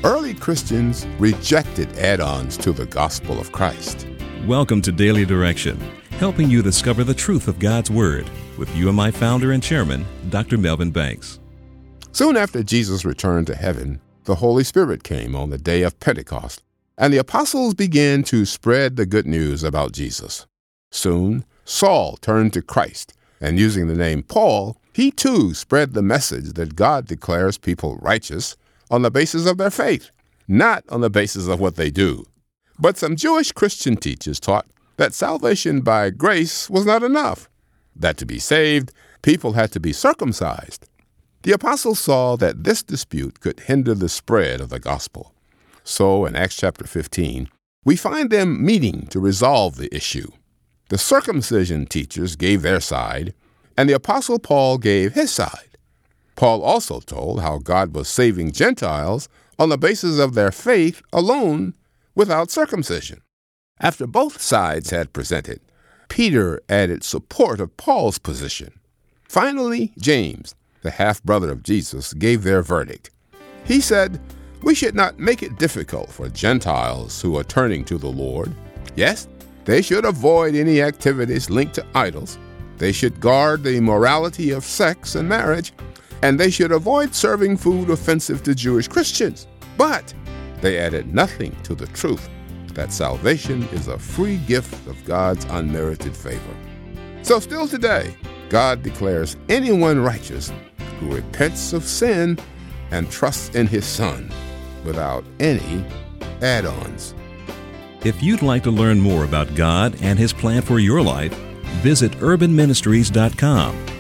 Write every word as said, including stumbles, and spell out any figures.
Early Christians rejected add-ons to the gospel of Christ. Welcome to Daily Direction, helping you discover the truth of God's Word with U M I founder and chairman, Doctor Melvin Banks. Soon after Jesus returned to heaven, the Holy Spirit came on the day of Pentecost, and the apostles began to spread the good news about Jesus. Soon, Saul turned to Christ, and using the name Paul, he too spread the message that God declares people righteous on the basis of their faith, not on the basis of what they do. But some Jewish Christian teachers taught that salvation by grace was not enough, that to be saved, people had to be circumcised. The apostles saw that this dispute could hinder the spread of the gospel. So in Acts chapter fifteen, we find them meeting to resolve the issue. The circumcision teachers gave their side, and the apostle Paul gave his side. Paul also told how God was saving Gentiles on the basis of their faith alone, without circumcision. After both sides had presented, Peter added support of Paul's position. Finally, James, the half-brother of Jesus, gave their verdict. He said, "We should not make it difficult for Gentiles who are turning to the Lord. Yes, they should avoid any activities linked to idols. They should guard the morality of sex and marriage, and they should avoid serving food offensive to Jewish Christians. But they added nothing to the truth that salvation is a free gift of God's unmerited favor." So still today, God declares anyone righteous who repents of sin and trusts in his Son without any add-ons. If you'd like to learn more about God and His plan for your life, visit urban ministries dot com.